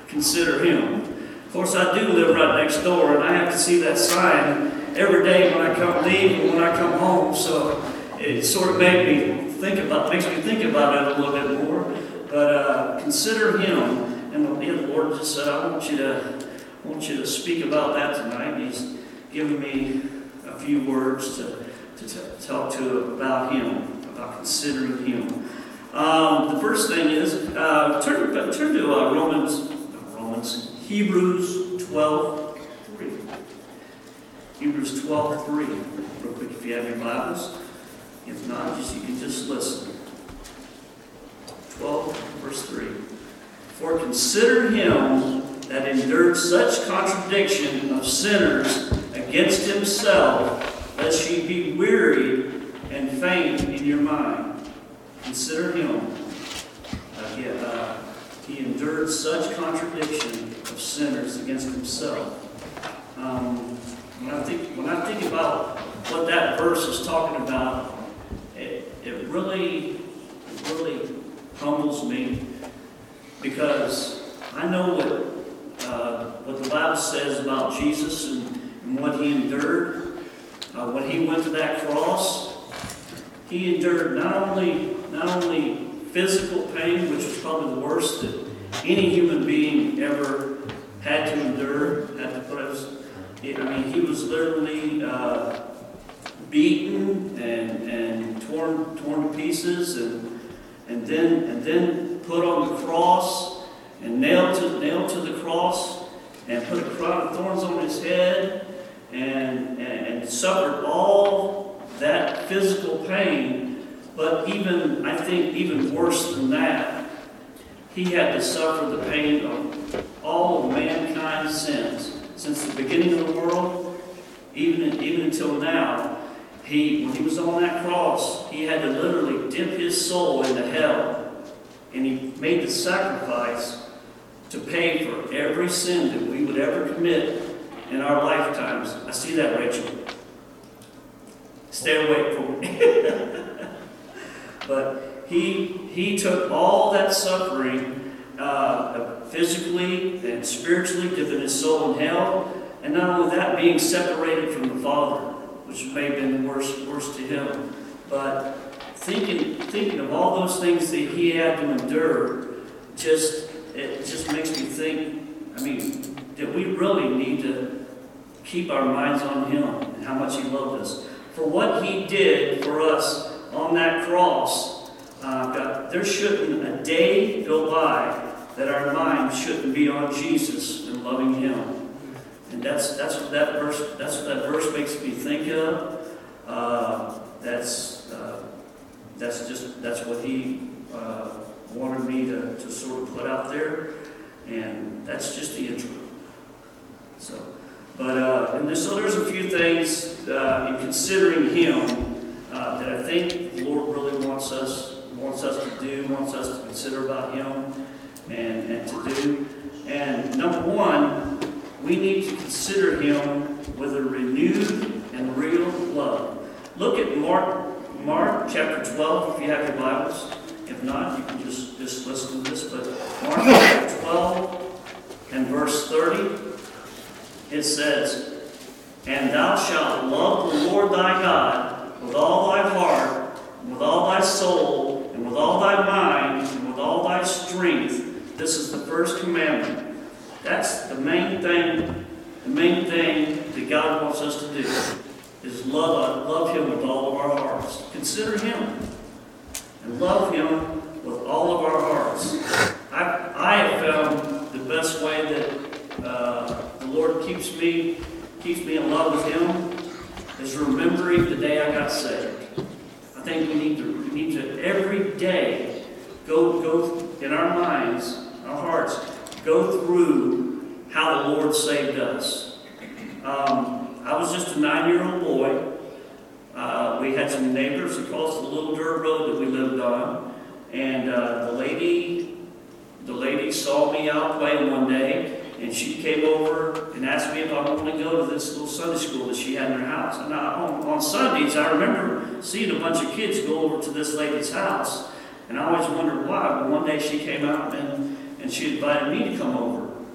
consider him. Of course, I do live right next door, and I have to see that sign every day when I leave and when I come home. So it sort of makes me think about it a little bit more. But consider him, and the Lord just said, I want you to speak about that tonight. He's given me a few words to talk to about him, about considering him. The first thing is turn to Hebrews 12:3. Hebrews 12:3. Real quick, if you have your Bibles. If not, you can just listen. 12, verse 3. For consider him that endured such contradiction of sinners against himself, lest ye be wearied and faint in your mind. Consider him. He endured such contradiction of sinners against himself. When I think about what that verse is talking about, it really humbles me, because I know what the Bible says about Jesus and what he endured. When he went to that cross, he endured not only physical pain, which was probably the worst that any human being ever had to endure. He was literally beaten and torn to pieces, and then put on the cross and nailed to the cross, and put a crown of thorns on his head, and suffered all that physical pain. But I think even worse than that, he had to suffer the pain of all of mankind's sins. Since the beginning of the world, even until now, when he was on that cross, he had to literally dip his soul into hell. And he made the sacrifice to pay for every sin that we would ever commit in our lifetimes. I see that, Rachel. Stay awake for me. But he took all that suffering, physically and spiritually, dipping his soul in hell, and not only that, being separated from the Father, which may have been worse to him. But thinking of all those things that he had to endure, it just makes me think, that we really need to keep our minds on him and how much he loved us. For what he did for us on that cross, there shouldn't a day go by that our mind shouldn't be on Jesus and loving him. And that's what that verse makes me think of. That's what he wanted me to sort of put out there, and that's just the intro. So there's a few things in considering him that I think the Lord really wants us to do, wants us to consider about him and to do. And number one, we need to consider him with a renewed and real love. Look at Mark chapter 12, if you have your Bibles. If not, you can just listen to this. But Mark chapter 12 and verse 30, it says, And thou shalt love the Lord thy God with all thy heart, and with all thy soul, and with all thy mind, and with all thy strength. This is the first commandment. That's the main thing that God wants us to do, is love him with all of our hearts. Consider him and love him with all of our hearts. I have found the best way that the Lord keeps me in love with him is remembering the day I got saved. I think we need to every day go in our minds, our hearts, go through how the Lord saved us. I was just a 9-year-old boy. We had some neighbors across the little dirt road that we lived on, and the lady saw me out playing one day, and she came over and asked me if I wanted to go to this little Sunday school that she had in her house. And on Sundays, I remember seeing a bunch of kids go over to this lady's house, and I always wondered why. But one day she came out and she invited me to come over.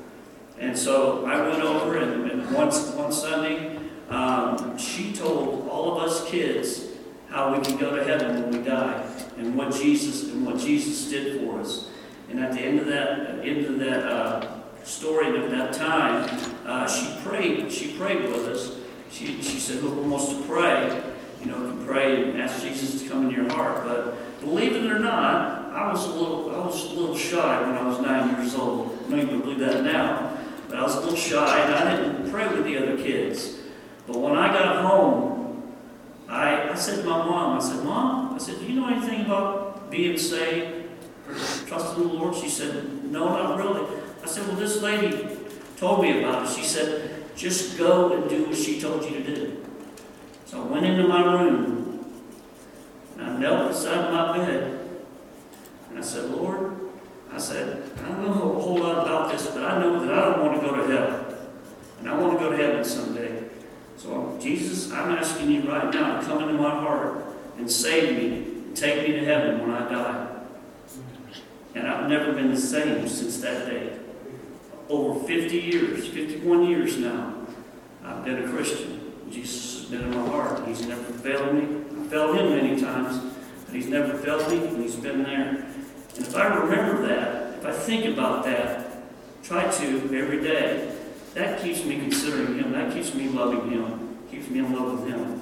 And so I went over, and one Sunday, she told all of us kids how we can go to heaven when we die, and what Jesus did for us. And at the end of that story, and at that time, she prayed with us. She said, "Who wants to pray? You know, can pray and ask Jesus to come into your heart." But believe it or not, I was a little shy when I was 9 years old. I know you can believe that now, but I was a little shy, and I didn't pray with the other kids. But when I got home, I said to my mom, "Mom," "do you know anything about being saved or trusting the Lord?" She said, "No, not really." I said, "Well, this lady told me about it." She said, "Just go and do what she told you to do." So I went into my room, and I knelt beside my bed, and I said, "Lord," I don't know a whole lot about this, but I know that I don't want to go to hell, and I want to go to heaven someday. So, Jesus, I'm asking you right now to come into my heart and save me and take me to heaven when I die. And I've never been the same since that day. Over 50 years, 51 years now, I've been a Christian. Jesus has been in my heart. He's never failed me. I failed him many times, but he's never failed me, and he's been there. And if I remember that, if I think about that, try to every day, that keeps me considering him. That keeps me loving him. Keeps me in love with him.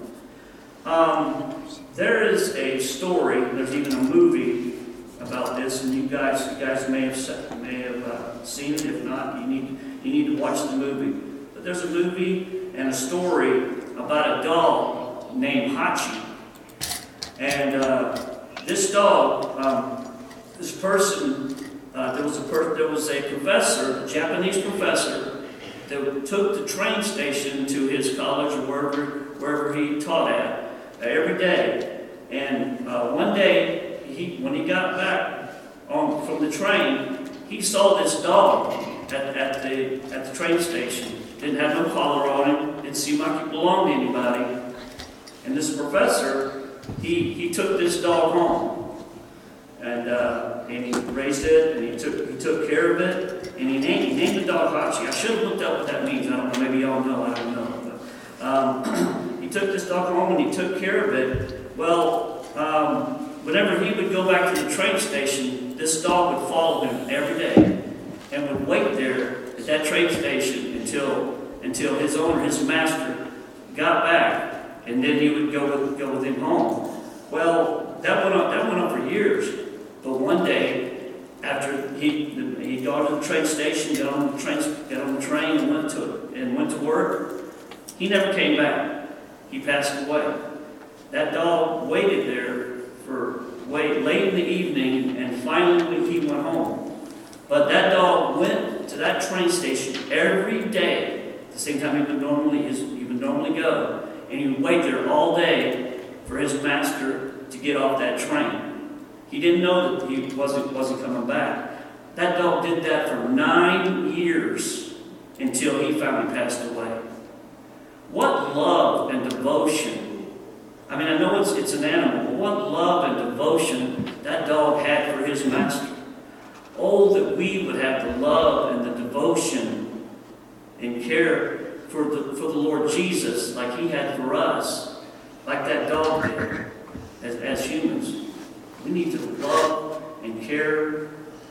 There is a story. There's even a movie about this, and you guys may have seen it. If not, you need to watch the movie. But there's a movie and a story about a dog named Hachi. And this dog, this person, there was a professor, a Japanese professor, that took the train station to his college or wherever he taught at every day. And one day, when he got back from the train, he saw this dog at the train station. Didn't have no collar on him. Didn't seem like it belonged to anybody. And this professor, he took this dog home, and he raised it, and he took care of it, and he named the dog Hachi. I should have looked up what that means. I don't know. Maybe y'all know. I don't know. But, he took this dog home, and he took care of it. Well, whenever he would go back to the train station, this dog would follow him every day and would wait there at that train station until his owner, his master, got back, and then he would go with him home. Well, that went on for years. But one day, after he got to the train station, got on the train, and went to work, he never came back. He passed away. That dog waited there late in the evening, and finally he went home. But that dog went to that train station every day, at the same time he would normally go, and he would wait there all day for his master to get off that train. He didn't know that he wasn't coming back. That dog did that for 9 years until he finally passed away. What love and devotion! I mean, I know it's an animal, but what love and devotion that dog had for his master. Oh, that we would have the love and the devotion and care for the Lord Jesus like he had for us, like that dog did, as humans. We need to love and care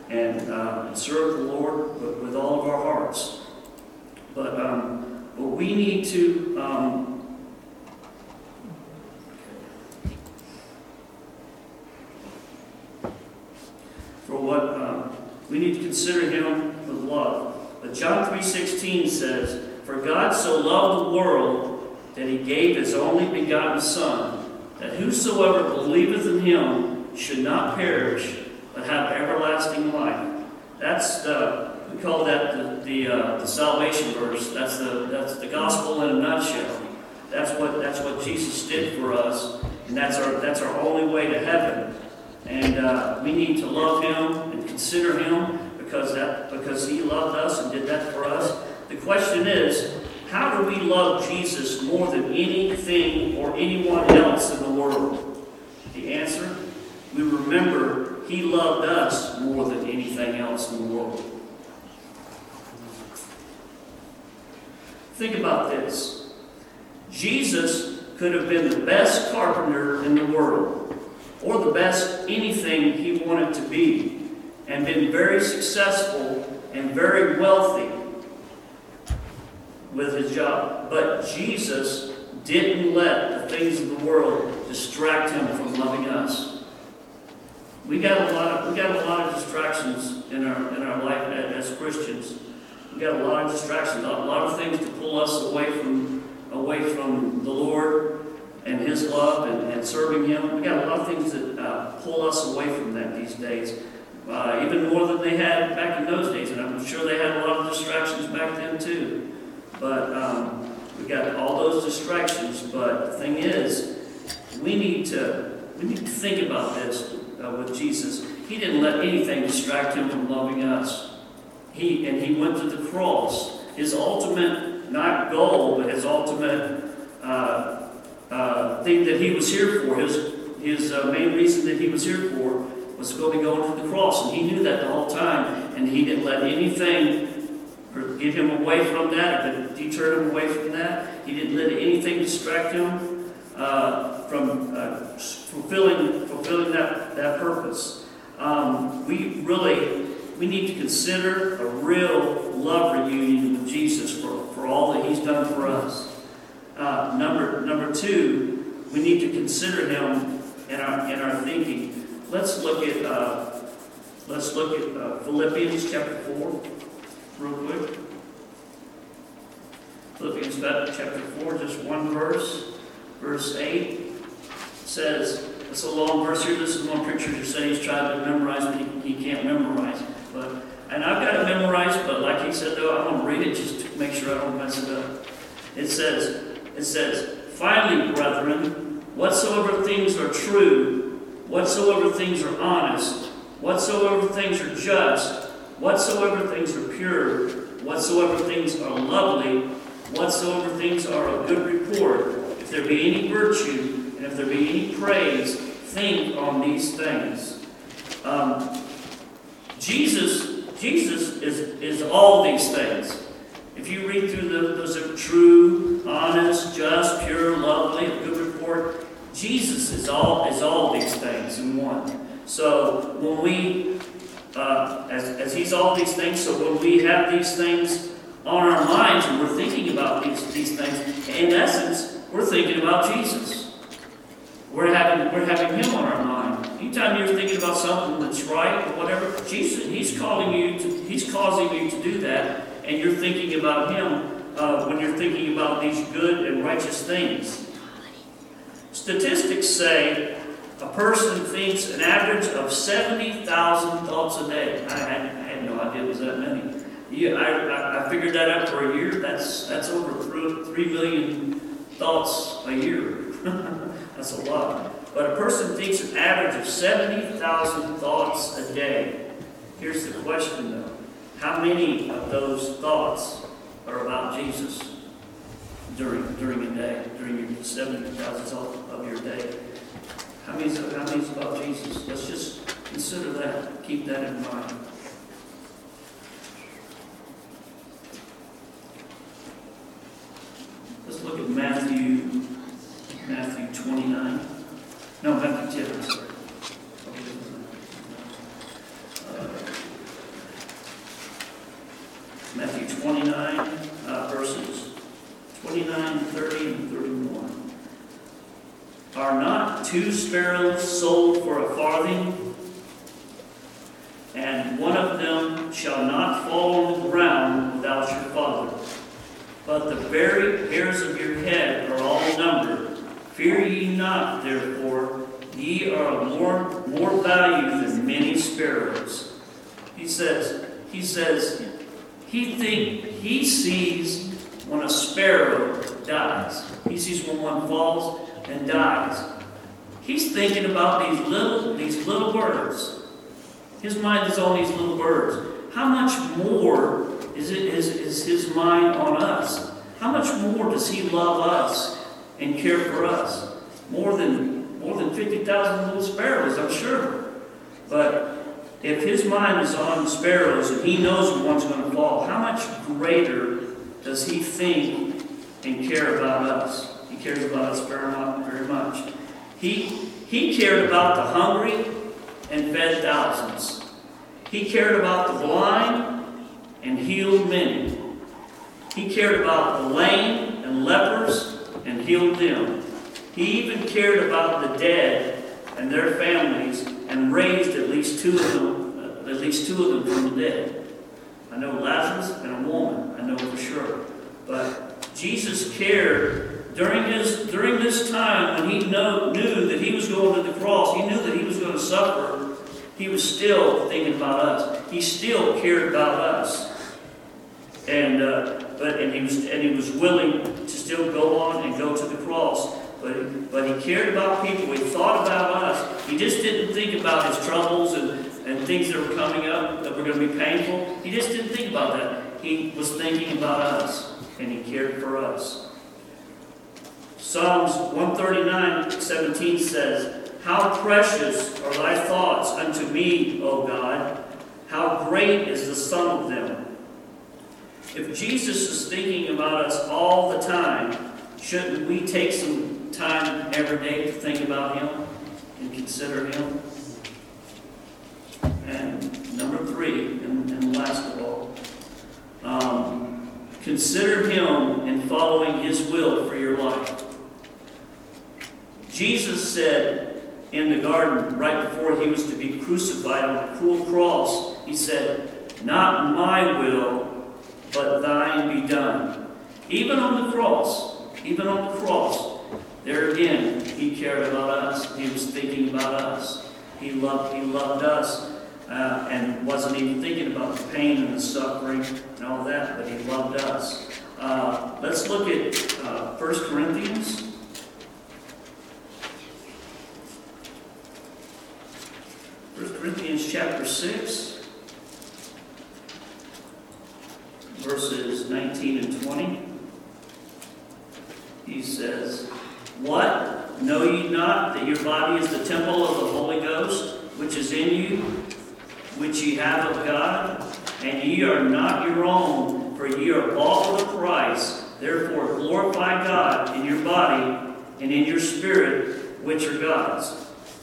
and serve the Lord with all of our hearts. But we need to... we need to consider him with love. But John 3:16 says, "For God so loved the world that he gave his only begotten Son, that whosoever believeth in him should not perish, but have everlasting life." We call that the salvation verse. That's the gospel in a nutshell. That's what Jesus did for us, and that's our only way to heaven. And we need to love him and consider him because he loved us and did that for us. The question is, how do we love Jesus more than anything or anyone else in the world? The answer, we remember he loved us more than anything else in the world. Think about this. Jesus could have been the best carpenter in the world, or the best anything he wanted to be, and been very successful and very wealthy with his job. But Jesus didn't let the things of the world distract him from loving us. We got a lot of distractions in our life as Christians. We got a lot of distractions, a lot of things to pull us away from the Lord and His love and serving Him. We got a lot of things that pull us away from that these days, even more than they had back in those days. And I'm sure they had a lot of distractions back then too. But we got all those distractions. But the thing is, we need to think about this with Jesus. He didn't let anything distract Him from loving us. He went to the cross. His ultimate, not goal, but his ultimate thing that He was here for, his main reason that He was here for, was going to go to the cross. And He knew that the whole time. And He didn't let anything get Him away from that, or deter Him away from that. He didn't let anything distract Him from fulfilling that purpose. We need to consider a real love reunion with Jesus for all that He's done for us. Number two, we need to consider Him in our thinking. Let's look at Philippians chapter 4, real quick. Philippians chapter 4, just one verse, verse 8 says. It's a long verse here. This is one preacher who said he's tried to memorize, but he can't memorize. And I've got it memorized, but like he said, though, I'm going to read it just to make sure I don't mess it up. It says, finally, brethren, whatsoever things are true, whatsoever things are honest, whatsoever things are just, whatsoever things are pure, whatsoever things are lovely, whatsoever things are of good report, if there be any virtue, and if there be any praise, think on these things. Jesus is all these things. If you read through those are true, honest, just, pure, lovely, of good report, Jesus is all these things in one. So when we, as He's all these things, so when we have these things on our minds and we're thinking about these things, in essence, we're thinking about Jesus. We're having Him on our mind. Anytime you're thinking about something that's right or whatever, Jesus, He's causing you to do that, and you're thinking about Him when you're thinking about these good and righteous things. Statistics say a person thinks an average of 70,000 thoughts a day. I had no idea it was that many. I figured that out for a year. That's over 3 million thoughts a year. That's a lot. But a person thinks an average of 70,000 thoughts a day. Here's the question, though. How many of those thoughts are about Jesus during a day, during your 70,000 of your day? How many is about Jesus? Let's just consider that. Keep that in mind. Let's look at Matthew 29. No, Matthew 10, I'm sorry. Matthew 29, verses 29, 30, and 31. Are not 2 sparrows sold for a farthing? And one of them shall not fall on the ground without your Father. But the very hairs of your head are all numbered. Fear ye not, therefore, ye are of more value than many sparrows. He says, he sees when a sparrow dies. He sees when one falls and dies. He's thinking about these little birds. His mind is on these little birds. How much more is His mind on us? How much more does He love us and care for us? More than 50,000 little sparrows, I'm sure. But if His mind is on sparrows and He knows when one's going to fall, how much greater does he think and care about us. He cares about us very much. He cared about the hungry and fed thousands. He cared about the blind and healed many. He cared about the lame and lepers and healed them. He even cared about the dead and their families and raised at least two of them from the dead. I know Lazarus and a woman, I know for sure. But Jesus cared during this time when he knew that he was going to the cross. He knew that he was going to suffer. He was still thinking about us. He still cared about us. And he was willing to still go on and go to the cross. But he cared about people. He thought about us. He just didn't think about his troubles and things that were coming up that were going to be painful. He just didn't think about that. He was thinking about us, and he cared for us. Psalms 139:17 says, "How precious are thy thoughts unto me, O God! How great is the sum of them." If Jesus is thinking about us all the time, shouldn't we take some time every day to think about him and consider him? And number 3, and last of all, consider him in following his will for your life. Jesus said in the garden, right before he was to be crucified on a cruel cross, he said, "Not my will, but thine be done." Even on the cross, there again, he cared about us. He was thinking about us. He loved us, and wasn't even thinking about the pain and the suffering and all that, but he loved us. Let's look at 1 Corinthians. 1 Corinthians chapter 6, verses 19 and 20. He says, "What? Know ye not that your body is the temple of the Holy Ghost, which is in you, which ye have of God? And ye are not your own, for ye are bought with a price. Therefore glorify God in your body and in your spirit, which are God's."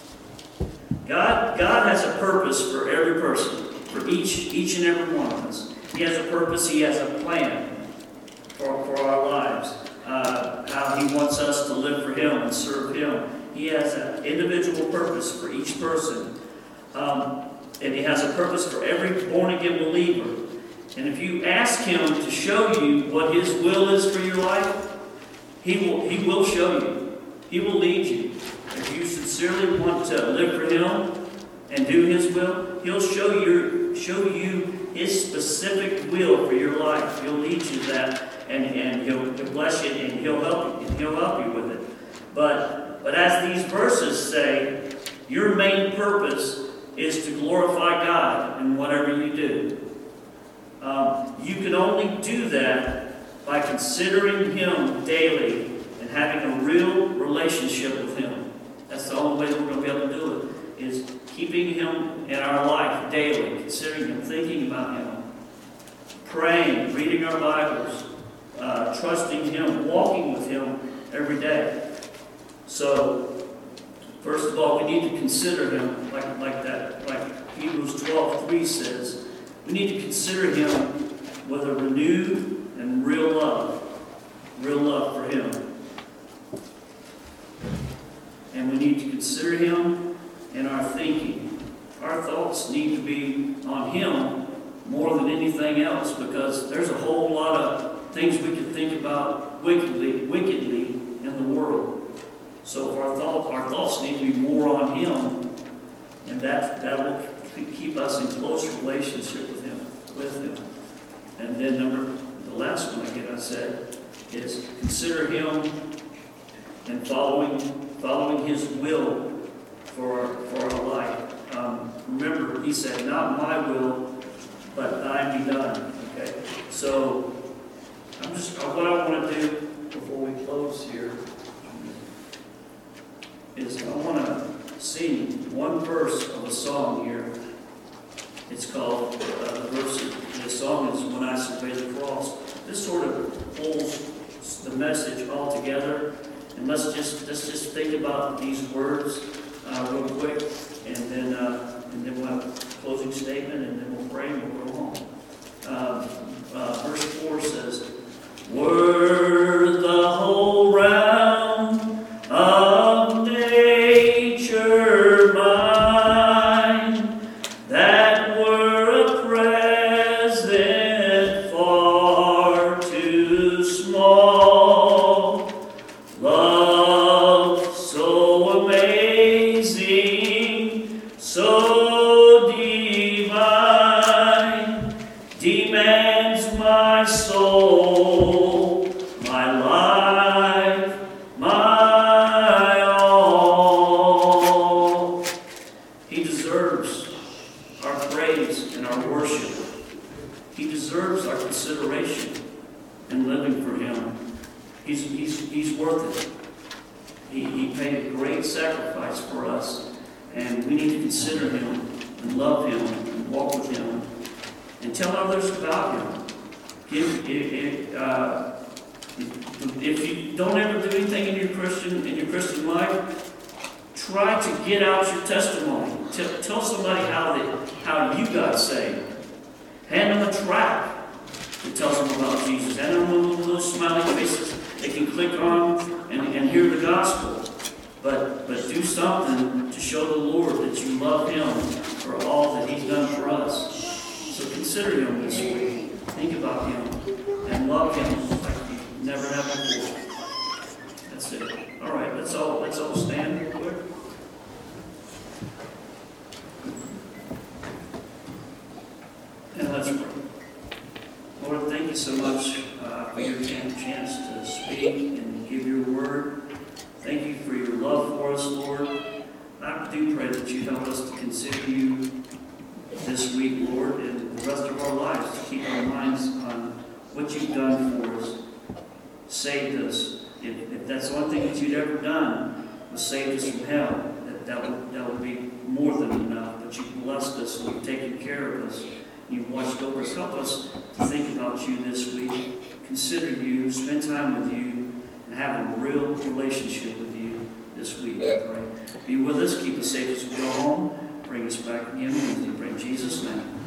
God has a purpose for every person, for each and every one of us. He has a purpose. He has a plan for our lives. How he wants us to live for him and serve him. He has an individual purpose for each person. And he has a purpose for every born-again believer. And if you ask him to show you what his will is for your life, he will show you. He will lead you. If you sincerely want to live for him and do his will, he'll show you his specific will for your life. He'll lead you to that, and he'll bless you, and he'll help you with it. But as these verses say, your main purpose is to glorify God in whatever you do. You can only do that by considering him daily and having a real relationship with him. That's the only way that we're going to be able to do it, is keeping him in our life daily, considering him, thinking about him, praying, reading our Bibles, trusting him, walking with him every day. So, first of all, we need to consider him like that, like Hebrews 12:3 says. We need to consider him with a renewed and real love for him. And we need to consider him in our thinking. Our thoughts need to be on him more than anything else, because there's a whole lot of things we can think about wickedly in the world. So if our thoughts need to be more on him, and that will keep us in close relationship with him. And then the last one again I said is consider him and following his will for our life. Remember, he said, "Not my will, but thine be done." Okay. So what I want to do before we close here is I want to sing one verse of a song here. It's called the song is "When I Survey the Cross." This sort of message altogether. And let's just think about these words real quick, and then we'll have a closing statement, and then we'll pray and we'll go home. Verse 4 says, "Were the whole round of nature mine, that were a present far too small, love so amazing, so divine, demands my soul, my life, my all." He deserves our praise and our worship. He deserves our consideration in living for Him. He's worth it. He paid a great sacrifice for us, and we need to consider Him and love Him and walk with Him and tell others about Him. If you don't ever do anything in your Christian life, try to get out your testimony. Tell somebody how you got saved. Hand them a tract that tells them about Jesus. Hand them little smiley faces they can click on and hear the gospel. But do something to show the Lord that you love Him for all that He's done for us. So consider Him this week. Think about Him and love Him like you never have before. That's it. All right, let's all stand real quick. And let's pray. Lord, thank you so much for your chance to speak and give your word. Thank you for your love for us, Lord. I do pray that you help us to consider you this week, Lord, and the rest of our lives, to keep our minds on what you've done for us, saved us. If that's one thing that you'd ever done, was saved us from hell, that would be more than enough. But you've blessed us and you've taken care of us. You've watched over us. Help us to think about you this week, consider you, spend time with you, and have a real relationship with you this week, I pray. Be with us, keep us safe as we go home. Bring us back again. We pray in Jesus' name.